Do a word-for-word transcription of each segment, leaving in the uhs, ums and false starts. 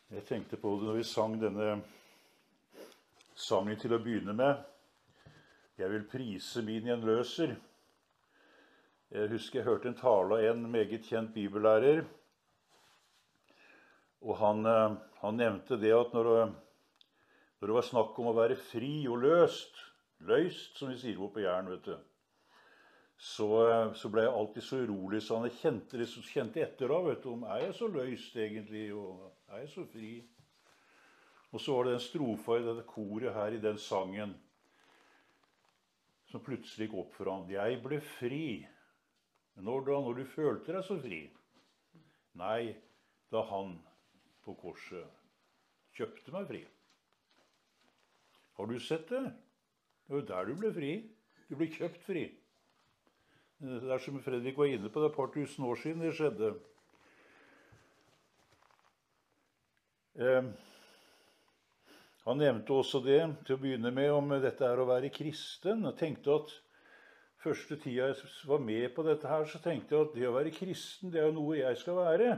Jeg tenkte på det når vi sang denne sangen til å begynne med. Jeg vil prise min gjenløser. Jeg husker jeg hørte en tale av en meget kjent bibellærer. Og han, han nevnte det at når, når det var snakk om å være fri og løst, løst som vi sier på Jæren, vet du, så, så ble jeg alltid så urolig, så han kjente, det, kjente etter da, vet du, om er jeg så løst egentlig, og er jeg så fri? Og så var det en strofa i dette koret her i den sangen, som plutselig gikk opp for han. Jeg ble fri. Men når da, når du følte deg så fri? Nei, da han på korset kjøpte meg fri. Har du sett det? Det var jo der du ble fri. Du ble kjøpt fri. Det er som Fredrik var inne på, det er et par tusen år siden det skjedde. Eh, han nevnte også det, til å begynne med, om dette er å være kristen. Jeg tenkte at første tida jeg var med på dette her, så tenkte jeg at det å være kristen, det er jo noe jeg skal være.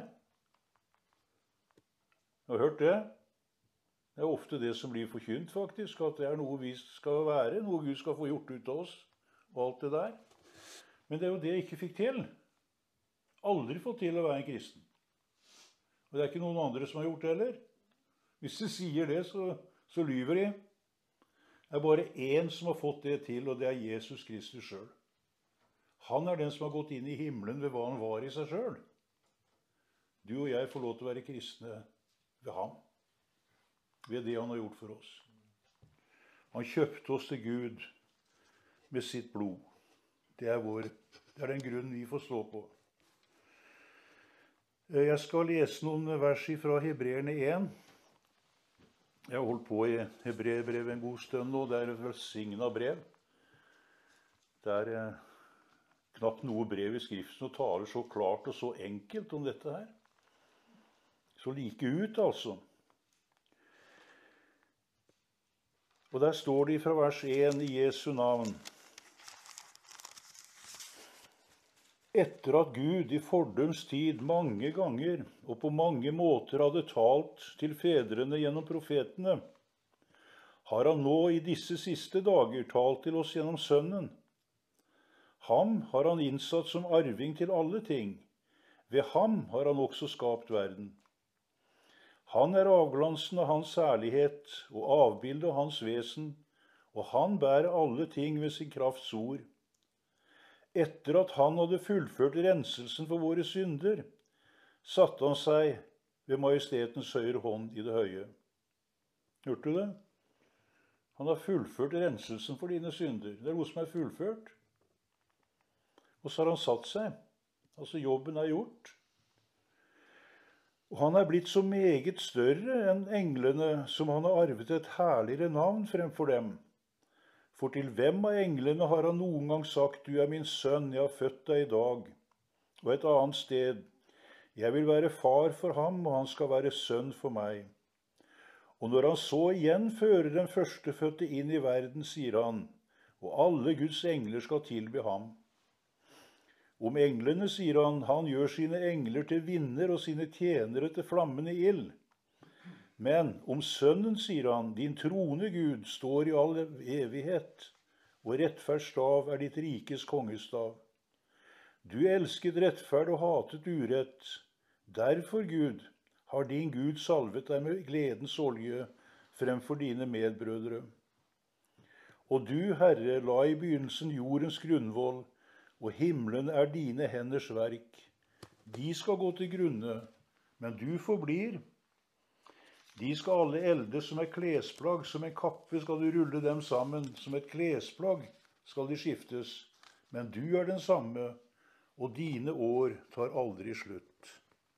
Har du hørt det? Det er ofte det som blir forkynt, faktisk, at det er noe vi skal være, noe Gud skal få gjort ut av oss, og alt det der. Men det er jo det jeg ikke fikk til. Aldri fått til å være en kristen. Og det er ikke noen andre som har gjort det heller. Hvis de sier det, så, så lyver de. Det er bare én som har fått det til, og det er Jesus Kristus selv. Han er den som har gått inn i himmelen ved hva han var i seg selv. Du og jeg får lov til å være kristne ved ham. Ved det han har gjort for oss. Han kjøpte oss til Gud med sitt blod. Det er, vår, det er den grunnen vi får stå på. Jeg skal lese noen vers fra Hebreerne én. Jeg har holdt på i Hebreerbrevet en god stund nå. Det er et velsignet brev. Det er eh, knapt noe brev i skriften som taler så klart og så enkelt om dette her. Så like ut, altså. Og der står det fra vers én i Jesu navn. Etter at Gud i fordums tid mange ganger og på mange måter hadde talt til fedrene gjennom profetene, har han nå i disse siste dager talt til oss gjennom Sønnen. Ham har han innsatt som arving til alle ting. Ved ham har han også skapt verden. Han er avglansen av hans særlighet og avbildet av hans vesen, og han bærer alle ting ved sin krafts ord. Etter at han hadde fullført renselsen for våre synder, satte han seg ved majestetens høyre hånd i det høye. Hørte du det? Han har fullført renselsen for dine synder. Det er noe som er fullført. Og så har han satt seg. Altså jobben er gjort. Og han er blitt så meget større enn englene, som han har arvet et herligere navn fremfor dem. For til hvem av englene har han noen gang sagt, du er min sønn, jeg har født deg i dag. Og et annet sted, jeg vil være far for ham, og han skal være sønn for meg. Og når han så igjen fører den førstefødte inn i verden, sier han, og alle Guds engler skal tilbe ham. Om englene, sier han, han gjør sine engler til vinder og sine tjenere til flammende ild. Men om sønnen, sier han, din trone, Gud, står i all evighet, og rettferdsstav er ditt rikes kongestav. Du elsket rettferd og hatet urett. Derfor, Gud, har din Gud salvet deg med gledens olje fremfor dine medbrødre. Og du, Herre, la i begynnelsen jordens grunnvoll, og himmelen er dine henders verk. De skal gå til grunne, men du forblir. De skal alle elde som et klesplagg, som en kappe skal du rulle dem sammen, som et klesplagg skal de skiftes. Men du er den samme, og dine år tar aldri slutt.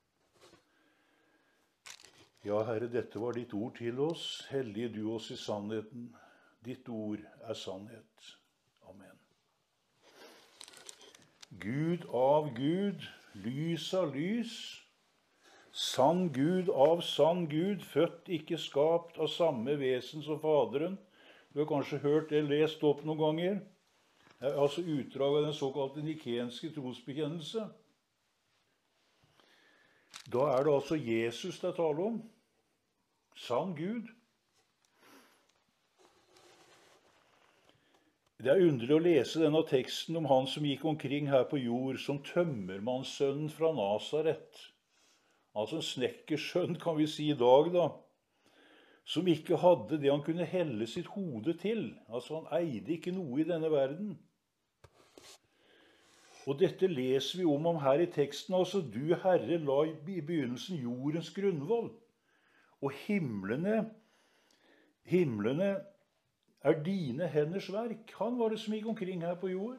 Ja, Herre, dette var ditt ord til oss. Hellige du oss i sannheten. Ditt ord er sannhet. Amen. Gud av Gud, lys av lys, sann Gud av sann Gud, født ikke skapt av samme vesen som Faderen. Du har kanskje hørt det lest opp noen ganger. Det er altså utdrag av den såkalte nikenske trosbekjennelse. Da er det altså Jesus det er tale om. Sann Gud. Det er underlig å lese denne teksten om han som gikk omkring her på jord som tømmermannssønnen fra Nasaret. Altså en snekkersønn, kan vi si i dag, da. Som ikke hadde det han kunne helle sitt hode til. Altså han eide ikke noe i denne verden. Og dette leser vi om, om her i teksten. Altså, du, Herre, la i begynnelsen jordens grunnvoll. Og himlene, himlene er dine henders verk. Han var det som gikk omkring her på jord.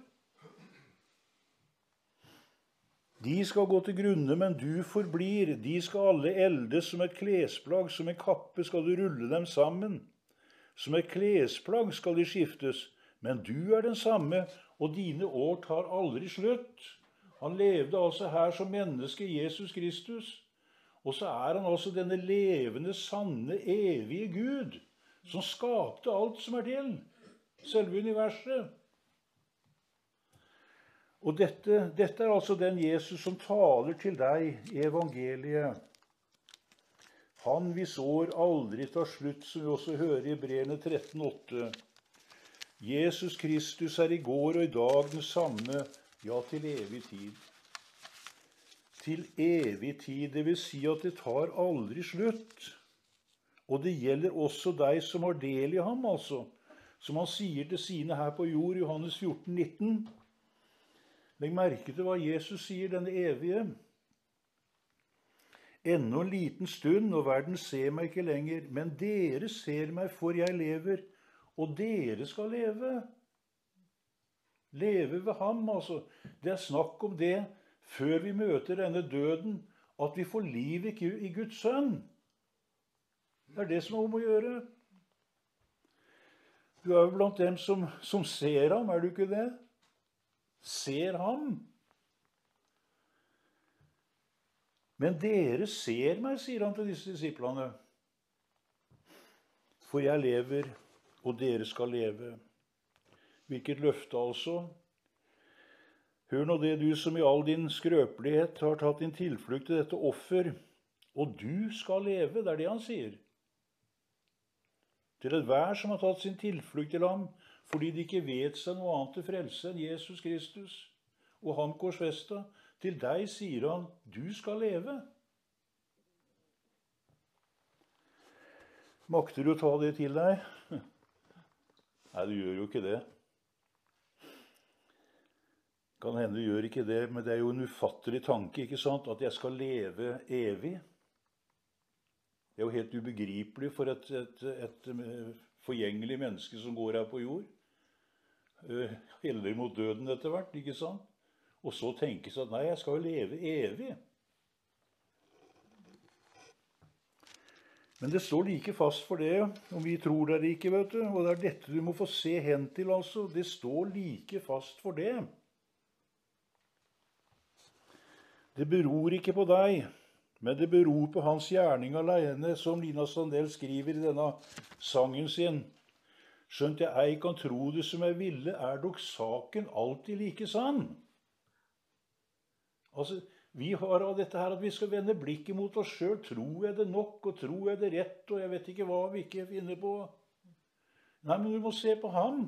De skal gå til grunne, men du forblir. De skal alle eldes som et klesplagg, som en kappe skal du rulle dem sammen. Som et klesplagg skal de skiftes, men du er den samme, og dine år tar aldri slutt. Han levde altså her som menneske, Jesus Kristus. Og så er han altså denne levende, sanne, evige Gud, som skapte alt som er til, selve universet. Og dette, dette er altså den Jesus som taler til deg i evangeliet. Han hvis år aldri tar slutt, som vi også hører i Hebreerne tretten åtte. Jesus Kristus er i går og i dag den samme, ja, til evig tid. Til evig tid, det vil si at det tar aldri slutt. Og det gjelder også deg som har del i ham, altså. Som han sier til sine her på jord, Johannes fjorten nitten. Legg merke til hva Jesus sier, denne evige. Ennå en liten stund, og verden ser meg ikke lenger, men dere ser meg, for jeg lever, og dere skal leve. Leve ved ham, altså. Det er snakk om det, før vi møter denne døden, at vi får liv i Guds sønn. Det er det som er om å gjøre. Du er jo blant dem som, som ser ham, er du ikke det? Ser ham. Men dere ser meg, sier han til disse disiplene. For jeg lever, og dere skal leve. Hvilket løfte altså. Hør nå det, du som i all din skrøpelighet har tatt din tilflukt til dette offer, og du skal leve, det er det han sier. Til enhver som har tatt sin tilflukt til ham, fordi de ikke vet seg noe annet til frelse enn Jesus Kristus, og han korsfesta, til deg sier han, du skal leve. Makter du å ta det til deg? Nei, du gjør jo ikke det. Kan hende du gjør ikke det, men det er jo en ufattelig tanke, ikke sant? At jeg skal leve evig. Det er jo helt ubegripelig for et, et, et, et forgjengelig menneske som går her på jord. Heller mot døden etter hvert, ikke sant? Og så tenker seg at nei, jeg skal jo leve evig. Men det står like fast for det, om vi tror det eller ikke, vet du. Og det er dette du må få se hen til, altså. Det står like fast for det. Det beror ikke på deg, men det beror på hans gjerning alene, som Lina Sandell skriver i denne sangen sin. Skjønt jeg ei kan tro det som jeg ville, er dog saken alltid like sann. Altså, vi har av dette her at vi skal vende blikket mot oss selv. Tror jeg det nok, og tror jeg det rett, og jeg vet ikke hva vi ikke finner på. Nei, men du må se på ham.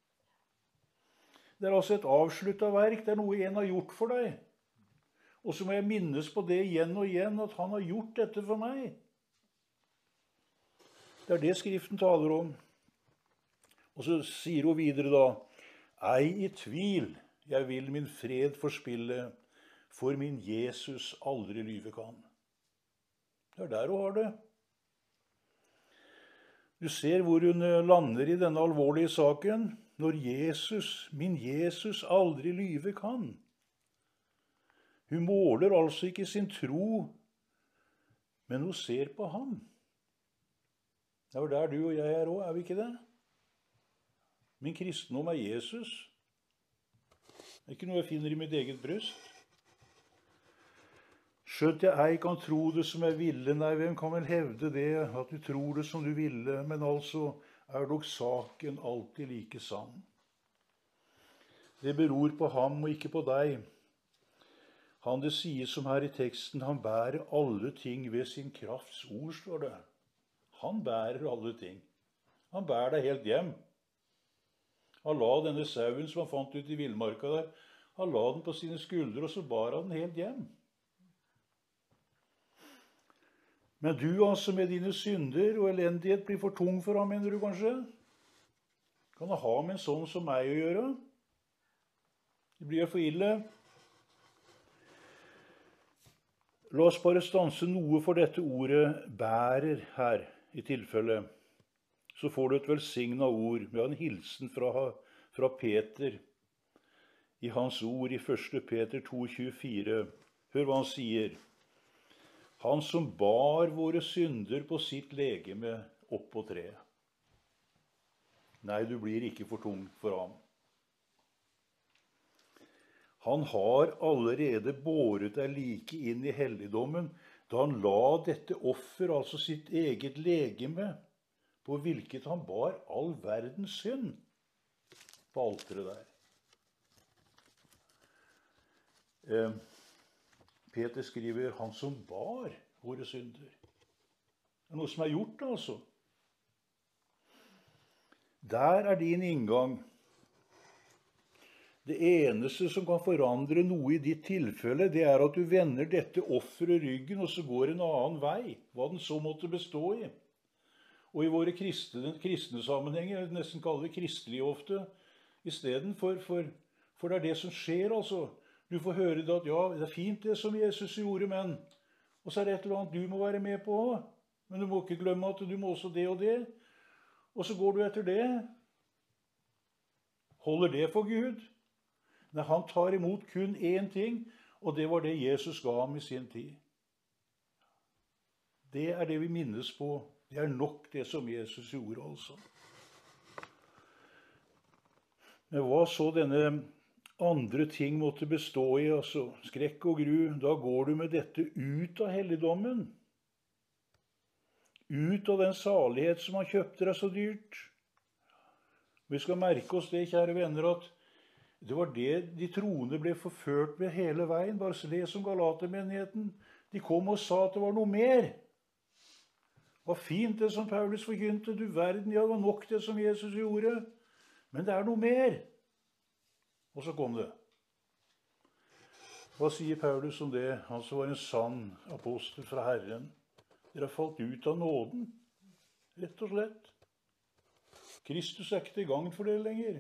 Det er altså et avsluttet verk, det er noe en har gjort for deg. Og så må jeg minnes på det igjen og igjen, at han har gjort dette for meg. Det er det Skriften taler om. Og så sier hun videre da, ei i tvil, jeg vil min fred forspille, for min Jesus aldri lyve kan. Det er der hun har det. Du ser hvor hun lander i denne alvorlige saken, når Jesus, min Jesus, aldri lyve kan. Hun måler altså ikke sin tro, men hun ser på ham. Det er jo der du og jeg er også, er vi ikke det? Min kristendom er Jesus. Det er ikke noe jeg finner i mitt eget bryst. Skjønt jeg ei kan tro det som jeg ville, nei, hvem kan vel hevde det, at du tror det som du ville, men altså er dog saken alltid like sann. Det beror på ham og ikke på deg. Han det sies som her i teksten, han bærer alle ting ved sin krafts ord, står det. Han bærer alle ting. Han bærer deg helt hjem. Han la denne sauen som han fant ut i villmarka der, han la den på sine skuldre, og så bar han den helt hjem. Men du altså med dine synder og elendighet blir for tung for ham, mener du kanskje? Kan det ha med en sånn som meg å gjøre? Det blir for ille. La oss bare stanse noe for dette ordet bærer her, i tilfelle. Så får du et velsignet ord med en hilsen fra, fra Peter i hans ord i første Peter to tjuefire. Hør hva han sier. Han som bar våre synder på sitt legeme opp på treet. Nei, du blir ikke for tung for ham. Han har allerede båret deg like inn i helligdommen, da han la dette offer, altså sitt eget legeme, på hvilket han bar all verdens synd på alteret der. Eh, Peter skriver, han som bar våre synder. Det er noe som er gjort, altså. Der er din inngang. Det eneste som kan forandre noe i ditt tilfelle, det er at du vender dette offeret ryggen, og så går en annen vei, hva den så måtte bestå i. Og i våre kristne, kristne sammenhenger, jeg nesten kaller det kristelige ofte, i stedet for, for, for det er det som skjer, altså. Du får høre det at, ja, det er fint det som Jesus gjorde, men, og så er det et eller annet du må være med på, men du må ikke glemme at du må også det og det, og så går du etter det. Holder det for Gud? Nei, han tar imot kun én ting, og det var det Jesus ga ham i sin tid. Det er det vi minnes på. Det er nok det som Jesus gjorde, altså. Men hva så denne andre ting måtte bestå i, altså skrekk og gru, da går du med dette ut av helligdommen. Ut av den salighet som han kjøpte deg så dyrt. Vi skal merke oss det, kjære venner, at det var det de troende ble forført med hele veien. Bare les om Galatermenigheten. De kom og sa at det var noe mer. Det var fint det som Paulus forkynte. Du verden, ja, det var nok det som Jesus gjorde. Men det er noe mer. Og så kom det. Hva sier Paulus om det? Han som var en sann apostel fra Herren. Dere har falt ut av nåden. Rett og slett. Kristus er ikke til gagn for dere lenger.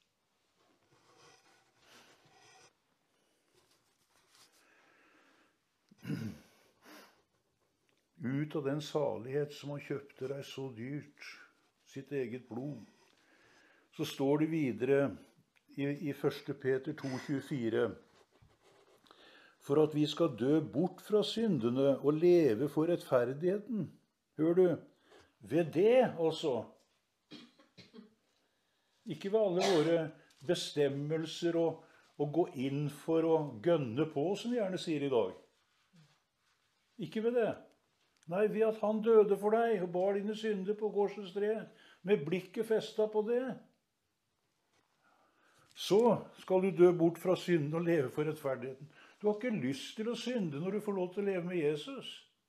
Ut av den salighet som han kjøpte deg så dyrt, sitt eget blod. Så står det videre i, i første Peter to tjuefire. For at vi skal dø bort fra syndene og leve for rettferdigheten. Hør du? Ved det, altså. Ikke ved alle våre bestemmelser og, og gå inn for å gønne på, som vi gjerne sier i dag. Ikke ved det. Nei, ved at han døde for deg og bar dine synder på korsets tre, med blikket festet på det. Så skal du dø bort fra synden og leve for rettferdigheten. Du har ikke lyst til å synde når du får lov til å leve med Jesus.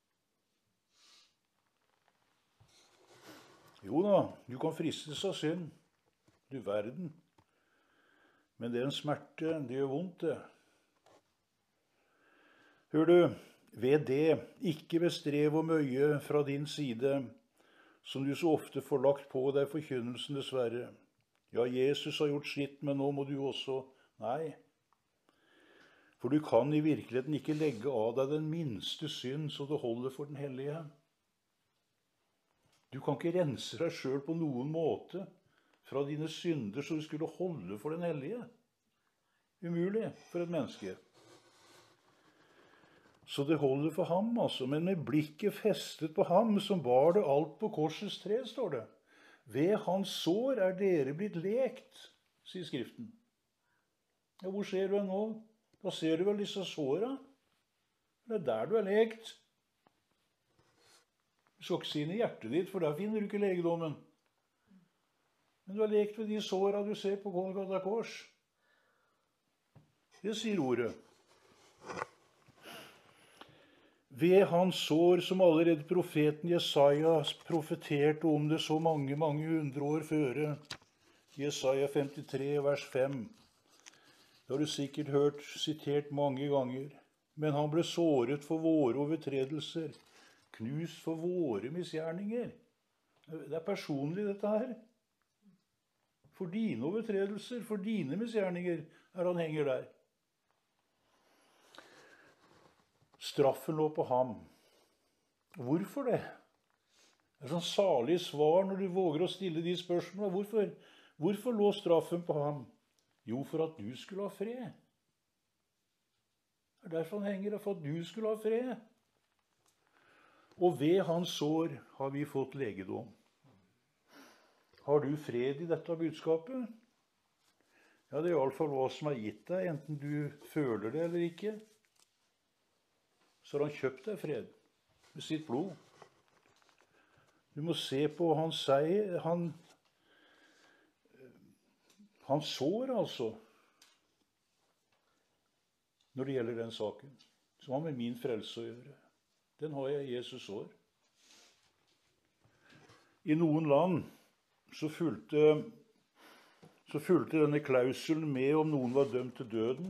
Jo da, du kan fristes av synd. Du verden. Men det er en smerte, det gjør vondt det. Hør du, ved det, ikke bestrev og møye fra din side, som du så ofte får lagt på deg forkynnelsen dessverre. Ja, Jesus har gjort sitt, men nå må du også. Nei. For du kan i virkeligheten ikke legge av deg den minste synd, så det holder for den hellige. Du kan ikke rense deg selv på noen måte fra dine synder, så du skulle holde for den hellige. Umulig for et menneske. Så det holder for ham, altså. Men med blikket festet på ham, som bar det alt på korsets tre, står det. Ved hans sår er dere blitt lekt, sier Skriften. Ja, hvor ser du nå? Da ser du vel disse såra? Det er der du er lekt. Du skal ikke si inn i hjertet ditt, for der finner du ikke legedommen. Men du har lekt ved de såra du ser på Golgata kors. Det sier ordet. Ved hans sår, som allerede profeten Jesaja profeterte om det så mange, mange hundre år føre. Jesaja femtitre, vers fem. Det har du sikkert hørt sitert mange ganger. Men han ble såret for våre overtredelser, knust for våre misgjerninger. Det er personlig, dette her. For dine overtredelser, for dine misgjerninger, er han henger der. Straffen lå på ham. Hvorfor det? Det er sånn salig svar når du våger å stille de spørsmålene. Hvorfor? Hvorfor lå straffen på ham? Jo, for at du skulle ha fred. Det er derfor han henger, for at du skulle ha fred. Og ved hans sår har vi fått legedom. Har du fred i dette budskapet? Ja, det er i alle fall hva som er gitt deg, enten du føler det eller ikke. Så har han kjøpt deg fred med sitt blod. Du må se på hans seier, han, han sår altså, når det gjelder den saken, som har med min frelse å gjøre. Den har jeg i Jesus sår. I noen land så fulgte, så fulgte denne klausulen med om noen var dømt til døden,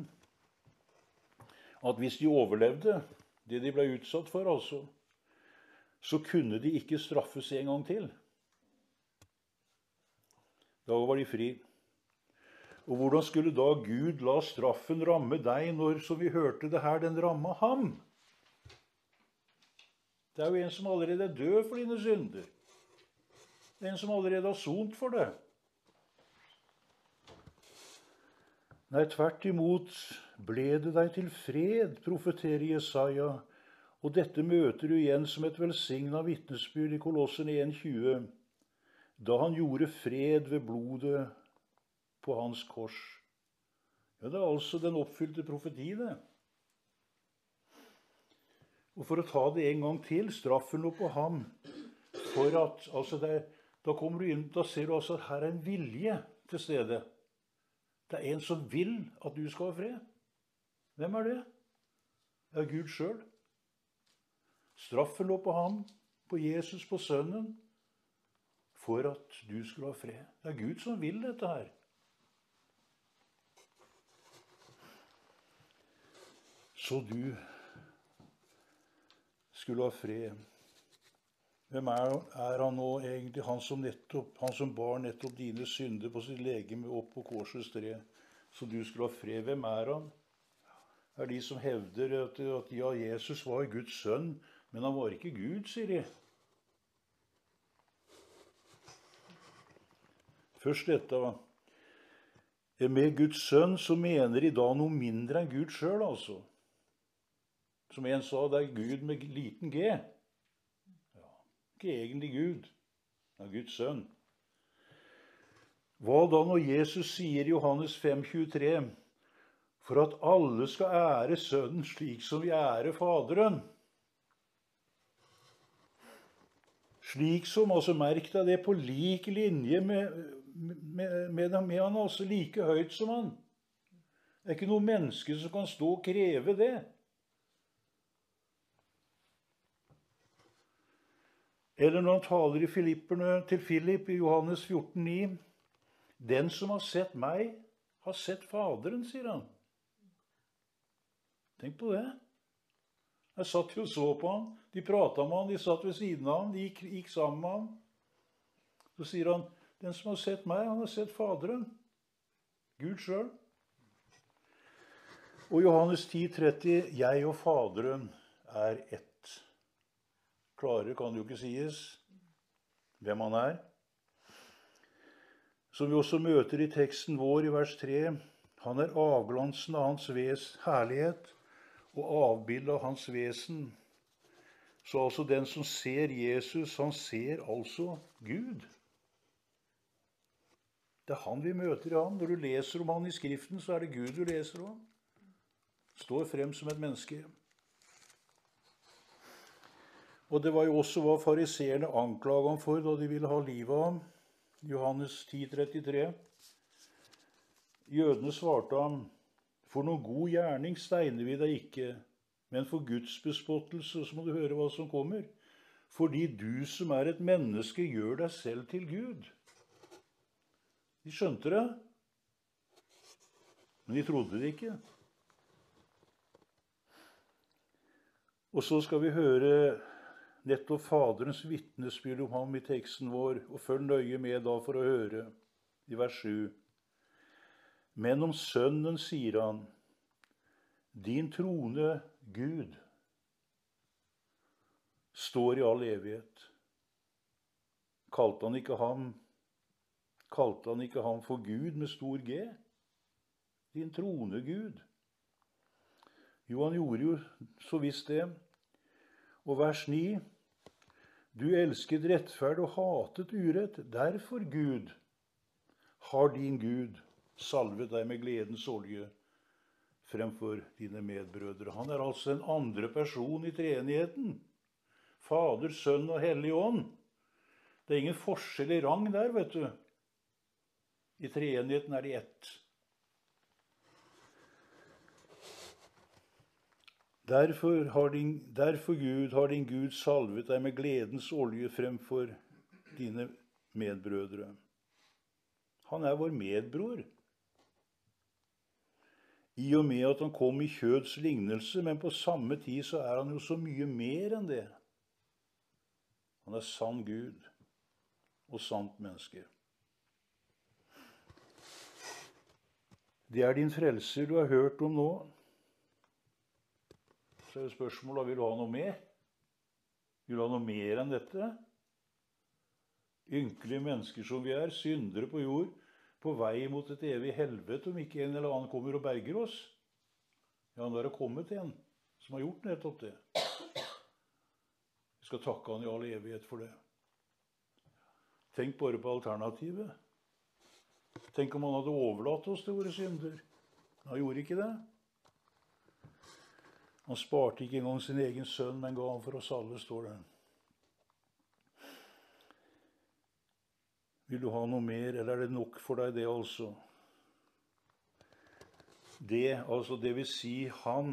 at hvis de overlevde, det de ble utsatt for, altså, så kunne de ikke straffes en gang til. Da var de fri. Og hvordan skulle da Gud la straffen ramme deg når, som vi hørte det her, den rammet ham? Det er jo en som allerede er død for dine synder. Det er en som allerede har sont for det. Nei, tvert imot ble det deg til fred, profeterer Jesaja, og dette møter du igjen som et velsignet vitnesbyrd i Kolosserne en tjue, da han gjorde fred ved blodet på hans kors. Ja, det er altså den oppfylte profeti, det. Og for å ta det en gang til, straffen lå på ham, for at, altså det, da kommer du inn, da ser du altså at her er en vilje til stede. Det er en som vil at du skal ha fred. Hvem er det? Det er Gud selv. Straffen lå på ham, på Jesus, på sønnen, for at du skulle ha fred. Det er Gud som vil dette her. Så du skulle ha fred. Hvem er, er han nå egentlig? Han som, nettopp, han som bar nettopp dine synder på sitt legeme opp på korsets tre, så du skulle ha fred. Hvem er han? Det er de som hevder at, at ja, Jesus var Guds sønn, men han var ikke Gud, sier de. Først dette. Med Guds sønn så mener de da noe mindre enn Gud selv, altså. Som en sa, det er Gud med liten g. Ja, ikke egentlig Gud. Det er Guds sønn. Hva da når Jesus sier i Johannes fem tjuetre, for at alle skal ære sønnen slik som vi ærer Faderen? Slik som, altså merk deg det, på lik linje med, med, med, med han, altså like høyt som han. Det er ikke noe menneske som kan stå og kreve det. Eller når han taler i Filipperne, til Philip i Johannes fjorten ni, den som har sett meg, har sett Faderen, sier han. Tenk på det. Jeg satt jo og så på han, de pratet med han, de satt ved siden av han, de gikk, gikk sammen med han. Så sier han, den som har sett meg, han har sett Faderen. Gud selv. Og Johannes ti tretti, jeg og Faderen er ett. Klarere kan det jo ikke sies hvem han er. Som vi også møter i teksten vår i vers tre, han er avglansen av hans ves herlighet og avbildet av hans vesen. Så altså den som ser Jesus, han ser altså Gud. Det er han vi møter i ham. Når du leser om han i Skriften, så er det Gud du leser om. Står frem som et menneske. Og det var jo også hva fariseerne anklaget ham for da de ville ha livet av ham. Johannes ti trettitre. Jødene svarte ham, for noen god gjerning steiner vi deg ikke, men for Guds bespottelse, så må du høre hva som kommer. Fordi du som er et menneske, gjør deg selv til Gud. De skjønte det, men de trodde det ikke. Og så skal vi høre nettopp Faderens vitnesbyrd om ham i teksten vår, og følg nøye med da for å høre i vers sju. Men om Sønnen sier han, din trone, Gud, står i all evighet. Kalte han ikke ham, kalte han ikke ham for Gud med stor G? Din trone, Gud. Jo, han gjorde jo så visst det. Og vers ni, du elsket rettferd og hatet urett, derfor Gud har din Gud salvet deg med gledens olje fremfor dine medbrødre. Han er altså en andre person i treenigheten. Fader, Sønn og Hellig Ånd. Det er ingen forskjell i rang der, vet du. I treenigheten er de ett. Derfor, har din, derfor Gud har din Gud salvet deg med gledens olje fremfor dine medbrødre. Han er vår medbror. I og med at han kom i kjøds lignelse, men på samme tid så er han jo så mye mer enn det. Han er sann Gud og sant menneske. Det er din frelser du har hørt om nå. Så er det spørsmålet, vil du ha noe mer? Vil du ha noe mer enn dette? Ynkelige mennesker som vi er, syndere på jord, på vei mot et evig helvete, om ikke en eller annen kommer og berger oss. Ja, nå er det kommet en som har gjort nettopp det. Vi skal takke han i all evighet for det. Tenk bare på alternativet. Tenk om han hadde overlatt oss til våre synder. Han gjorde ikke det. Han sparte ikke engang sin egen sønn, men ga han for oss alle, står det. Vil du ha noe mer, eller er det nok for deg det altså? Det, altså det vil si han,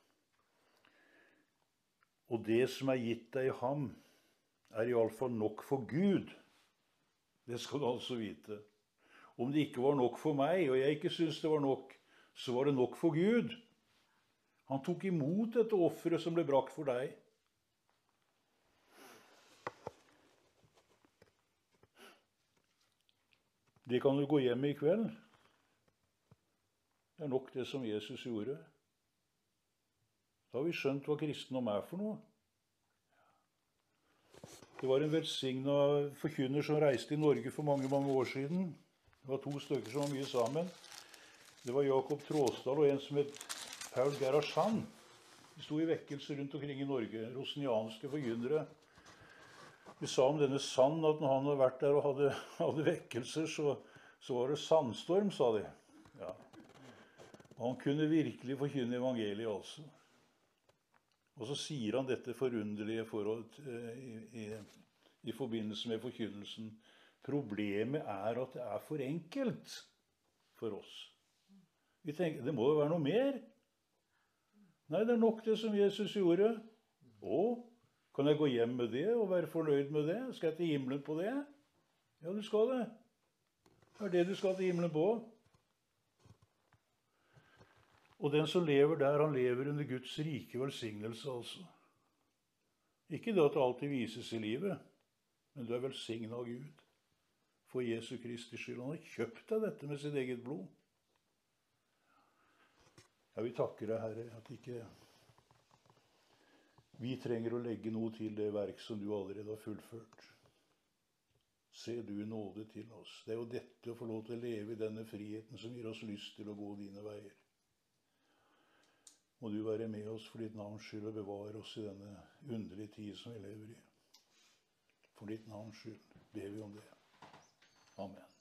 og det som er gitt deg i ham, er i alle fall nok for Gud. Det skal du altså vite. Om det ikke var nok for meg, og jeg ikke synes det var nok, så var det nok for Gud. Han tok imot dette offeret som ble brakt for deg. Det kan du gå hjem i kveld. Det er nok det som Jesus gjorde. Da har vi skjønt hva kristendom er for noe. Det var en velsignet forkynner som reiste i Norge for mange, mange år siden. Det var to stykker som var mye sammen. Det var Jakob Tråsdal og en som het Paul Gerhardsson. De sto i vekkelse rundt omkring i Norge, rosnianske forkynnere. Vi sa om denne Sand at når han hadde vært der og hadde, hadde vekkelser, så, så var det sandstorm, sa de. Ja. Og han kunne virkelig forkynne evangeliet også. Og så sier han dette forunderlige forhold eh, i, i, i forbindelse med forkynnelsen. Problemet er at det er for enkelt for oss. Vi tenker, det må jo være noe mer. Nei, det er nok det som Jesus gjorde. Og kan jeg gå hjem med det og være fornøyd med det? Skal jeg til himmelen på det? Ja, du skal det. Det er det du skal til himmelen på. Og den som lever der, han lever under Guds rike velsignelse, altså. Ikke det at det alltid vises i livet, men du er velsignet av Gud. For Jesu Kristi skyld. Han har kjøpt deg dette med sitt eget blod. Ja, vi takker deg, Herre, at ikke vi trenger å legge noe til det verk som du allerede har fullført. Se du nåde til oss. Det er jo dette å få lov til å leve i denne friheten som gir oss lyst til å gå dine veier. Må du være med oss for ditt navns skyld og bevare oss i denne underlige tid som vi lever i. For ditt navns skyld ber vi om det. Amen.